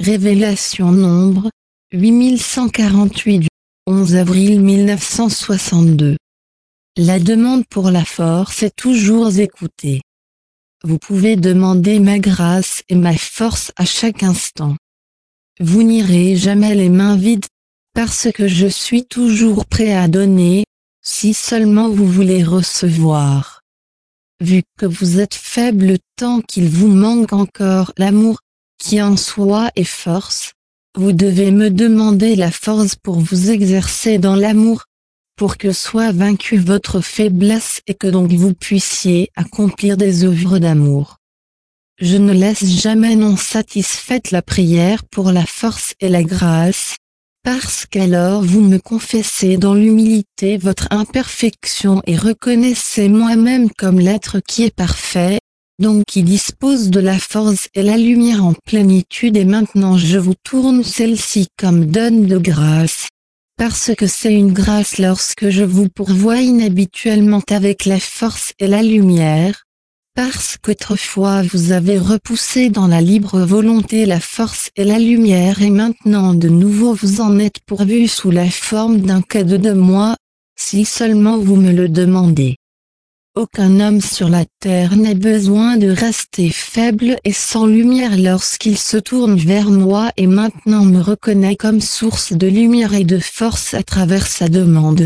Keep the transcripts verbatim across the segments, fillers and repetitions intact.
Révélation Nombre, huit mille cent quarante-huit du onze avril mille neuf cent soixante-deux. La demande pour la force est toujours écoutée. Vous pouvez demander ma grâce et ma force à chaque instant. Vous n'irez jamais les mains vides, parce que je suis toujours prêt à donner, si seulement vous voulez recevoir. Vu que vous êtes faible tant qu'il vous manque encore l'amour, qui en soi est force, vous devez me demander la force pour vous exercer dans l'amour, pour que soit vaincue votre faiblesse et que donc vous puissiez accomplir des œuvres d'amour. Je ne laisse jamais non satisfaite la prière pour la force et la grâce, parce qu'alors vous me confessez dans l'humilité votre imperfection et reconnaissez moi-même comme l'être qui est parfait, donc qui dispose de la force et la lumière en plénitude, et maintenant je vous tourne celle-ci comme donne de grâce, parce que c'est une grâce lorsque je vous pourvois inhabituellement avec la force et la lumière, parce qu'autrefois vous avez repoussé dans la libre volonté la force et la lumière, et maintenant de nouveau vous en êtes pourvu sous la forme d'un cadeau de moi, si seulement vous me le demandez. Aucun homme sur la terre n'a besoin de rester faible et sans lumière lorsqu'il se tourne vers moi et maintenant me reconnaît comme source de lumière et de force à travers sa demande.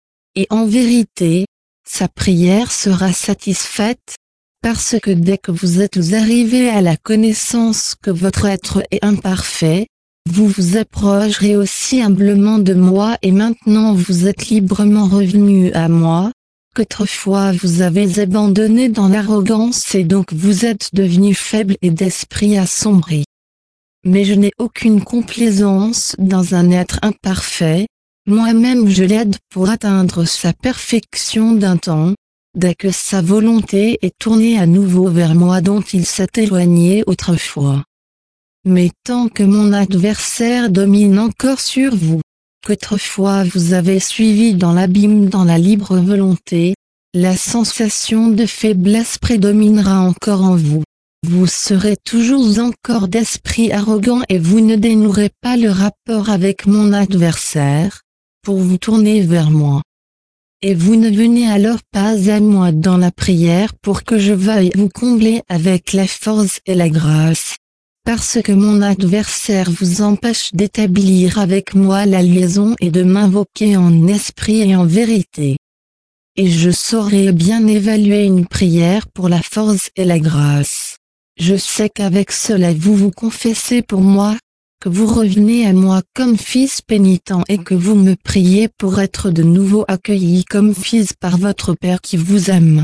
Et en vérité, sa prière sera satisfaite, parce que dès que vous êtes arrivé à la connaissance que votre être est imparfait, vous vous approcherez aussi humblement de moi et maintenant vous êtes librement revenu à moi, qu'autrefois vous avez abandonné dans l'arrogance et donc vous êtes devenu faible et d'esprit assombri. Mais je n'ai aucune complaisance dans un être imparfait, moi-même je l'aide pour atteindre sa perfection d'un temps, dès que sa volonté est tournée à nouveau vers moi dont il s'est éloigné autrefois. Mais tant que mon adversaire domine encore sur vous, qu'autrefois vous avez suivi dans l'abîme dans la libre volonté, la sensation de faiblesse prédominera encore en vous. Vous serez toujours encore d'esprit arrogant et vous ne dénouerez pas le rapport avec mon adversaire, pour vous tourner vers moi. Et vous ne venez alors pas à moi dans la prière pour que je veuille vous combler avec la force et la grâce, parce que mon adversaire vous empêche d'établir avec moi la liaison et de m'invoquer en esprit et en vérité. Et je saurai bien évaluer une prière pour la force et la grâce. Je sais qu'avec cela vous vous confessez pour moi, que vous revenez à moi comme fils pénitent et que vous me priez pour être de nouveau accueilli comme fils par votre Père qui vous aime.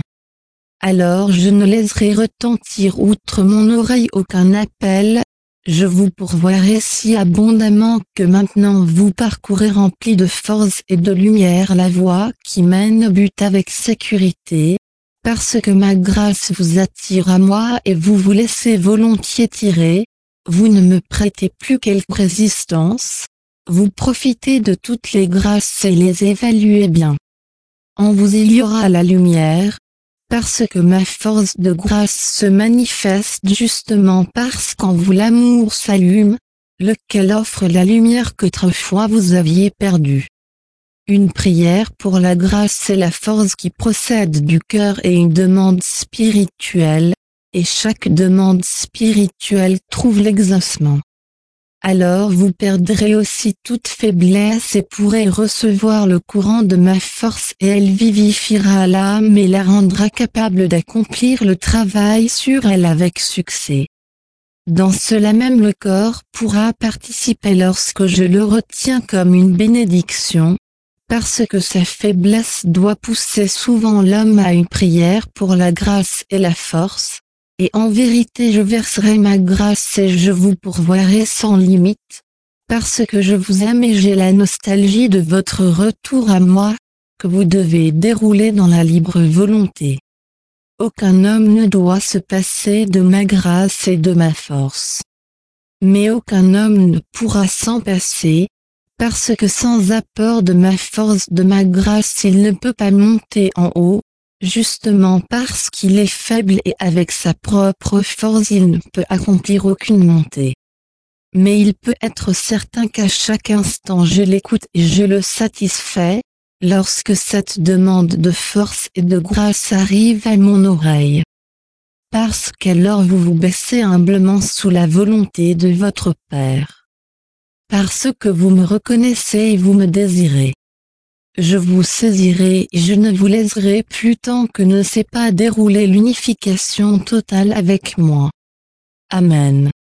Alors je ne laisserai retentir outre mon oreille aucun appel, je vous pourvoirai si abondamment que maintenant vous parcourez rempli de force et de lumière la voie qui mène au but avec sécurité, parce que ma grâce vous attire à moi et vous vous laissez volontiers tirer, vous ne me prêtez plus quelque résistance, vous profitez de toutes les grâces et les évaluez bien. En vous il y aura la lumière, parce que ma force de grâce se manifeste justement parce qu'en vous l'amour s'allume, lequel offre la lumière qu'autrefois vous aviez perdue. Une prière pour la grâce c'est la force qui procède du cœur et une demande spirituelle, et chaque demande spirituelle trouve l'exaucement. Alors vous perdrez aussi toute faiblesse et pourrez recevoir le courant de ma force et elle vivifiera l'âme et la rendra capable d'accomplir le travail sur elle avec succès. Dans cela même le corps pourra participer lorsque je le retiens comme une bénédiction, parce que sa faiblesse doit pousser souvent l'homme à une prière pour la grâce et la force. Et en vérité je verserai ma grâce et je vous pourvoirai sans limite, parce que je vous aime et j'ai la nostalgie de votre retour à moi, que vous devez dérouler dans la libre volonté. Aucun homme ne doit se passer de ma grâce et de ma force. Mais aucun homme ne pourra s'en passer, parce que sans apport de ma force de ma grâce il ne peut pas monter en haut, justement parce qu'il est faible et avec sa propre force il ne peut accomplir aucune montée. Mais il peut être certain qu'à chaque instant je l'écoute et je le satisfais, lorsque cette demande de force et de grâce arrive à mon oreille. Parce qu'alors vous vous baissez humblement sous la volonté de votre Père. Parce que vous me reconnaissez et vous me désirez. Je vous saisirai et je ne vous laisserai plus tant que ne s'est pas déroulée l'unification totale avec moi. Amen.